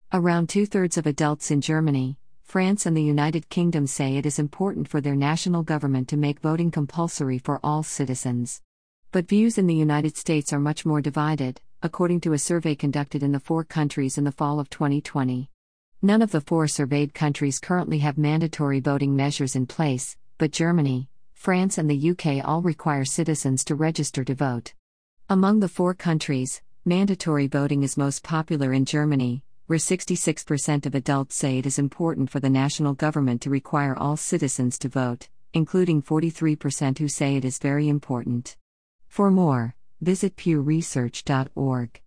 Around two-thirds of adults in Germany, France, and the United Kingdom say it is important for their national government to make voting compulsory for all citizens. But views in the United States are much more divided, according to a survey conducted in the 4 countries in the fall of 2020. None of the 4 surveyed countries currently have mandatory voting measures in place, but Germany, France, and the UK all require citizens to register to vote. Among the 4 countries, mandatory voting is most popular in Germany, where 66% of adults say it is important for the national government to require all citizens to vote, including 43% who say it is very important. For more, visit pewresearch.org.